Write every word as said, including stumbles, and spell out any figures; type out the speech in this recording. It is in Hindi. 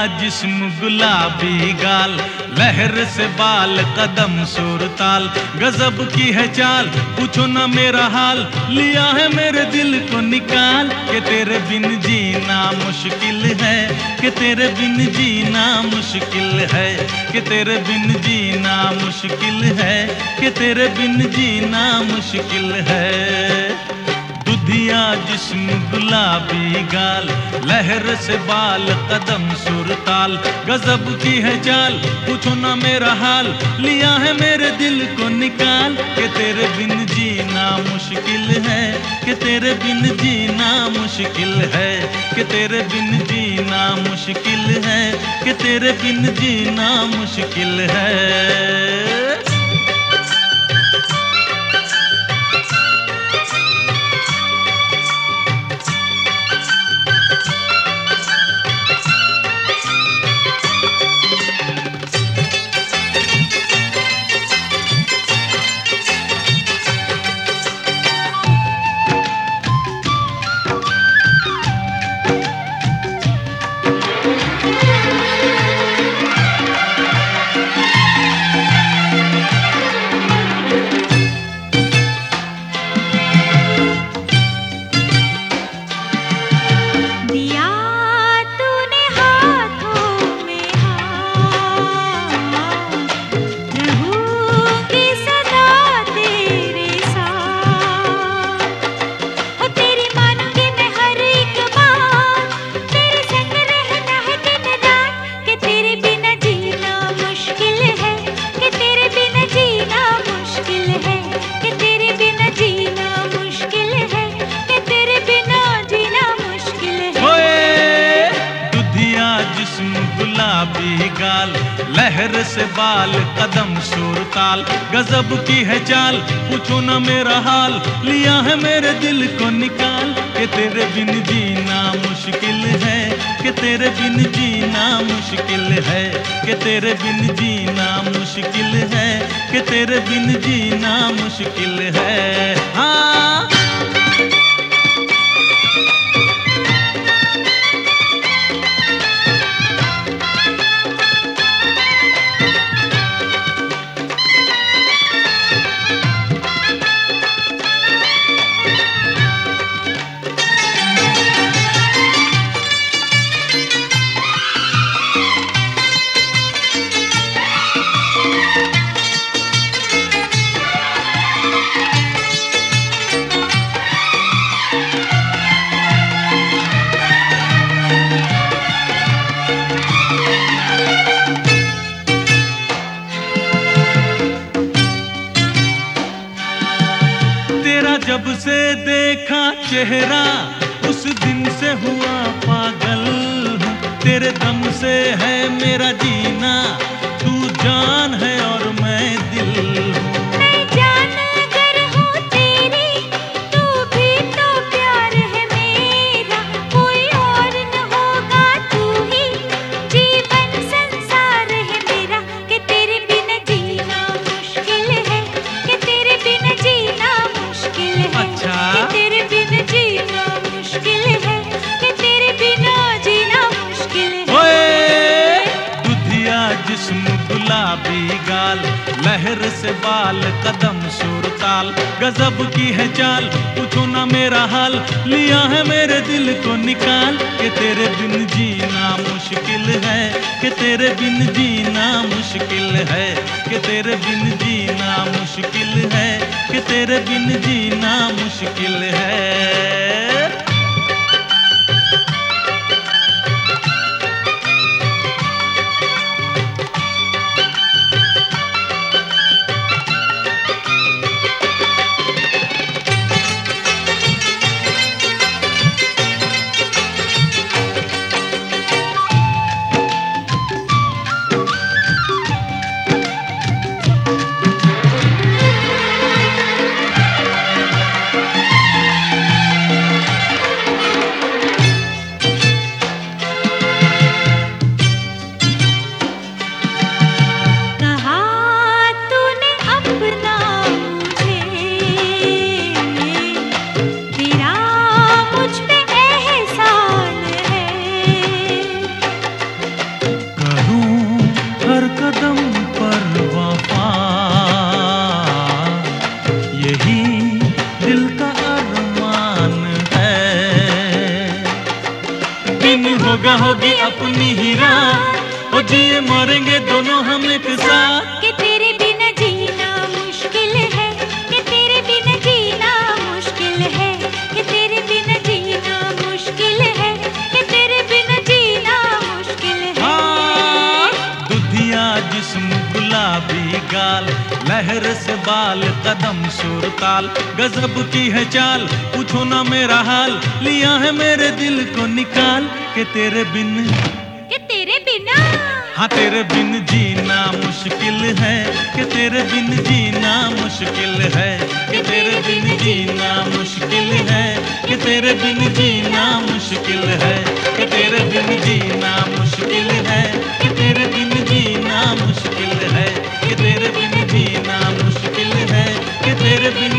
जिस्म गुलाबी गाल, लहर से बाल कदम सुर ताल, गजब की है चाल पूछो ना मेरा हाल, लिया है मेरे दिल को निकाल के तेरे बिन जीना मुश्किल है, कि तेरे बिन जीना मुश्किल है, कि तेरे बिन जीना मुश्किल है, कि तेरे बिन जीना मुश्किल है। दुधिया जिस्म गुलाबी गाल, लहर से बाल कदम सुर ताल, गजब की है चाल पूछो ना मेरा हाल, लिया है मेरे दिल को निकाल के तेरे बिन जीना मुश्किल है, कि तेरे बिन जीना मुश्किल है, कि तेरे बिन जीना मुश्किल है, कि तेरे बिन जीना मुश्किल है। गुलाबी गाल, लहर से बाल कदम सुर ताल, गजब की है चाल पूछो ना मेरा हाल, लिया है मेरे दिल को निकाल के तेरे बिन जीना मुश्किल है, कि तेरे बिन जीना मुश्किल है, कि तेरे बिन जीना मुश्किल है, कि तेरे बिन जीना मुश्किल है। हाँ जब से देखा चेहरा उस दिन से हुआ पागल हूँ, तेरे दम से है मेरा जीना, तू जान है और मैं दिल हूँ। मैं जान अगर हूँ तेरी, तू भी तो प्यार है मेरा, कोई और न होगा तू ही, जीवन संसार है मेरा, कि तेरे बिन जीना मुश्किल है, कि तेरे बिन जीना मुश्किल है, अच्छा कि तेरे बिन जीना मुश्किल है, कि तेरे बिना जीना मुश्किल है। ओए दुधिया जिस्म गुलाबी गाल, लहर से बाल कदम सुर ताल, गजब की है चाल पूछो ना मेरा हाल, लिया है मेरे दिल को निकाल के तेरे बिन जीना मुश्किल है, कि तेरे बिन जीना मुश्किल है, कि तेरे बिन जीना मुश्किल है, कि तेरे बिन जीना मुश्किल है। सुबह होगी अपनी ही रात, ओ जिए मरेंगे दोनों हम एक साथ। कि तेरे बिना जीना मुश्किल है, कि तेरे बिना जीना मुश्किल है, कि तेरे बिना जीना मुश्किल है, कि तेरे बिना जीना मुश्किल है। हाँ, दुधिया जिस्म गुलाबी गाल, लहर से बाल कदम सुर ताल, गजब की है चाल, पूछो ना मेरा हाल, लिया है मेरे दिल को निकाल। के तेरे बिन, कि तेरे बिना, हाँ तेरे बिन जीना मुश्किल है, कि तेरे बिन जीना मुश्किल है, कि तेरे बिन जीना मुश्किल है, कि तेरे बिन जीना मुश्किल है, कि तेरे बिन जीना मुश्किल है, कि तेरे बिन जीना मुश्किल है, कि तेरे बिन जीना मुश्किल है, कि तेरे बिन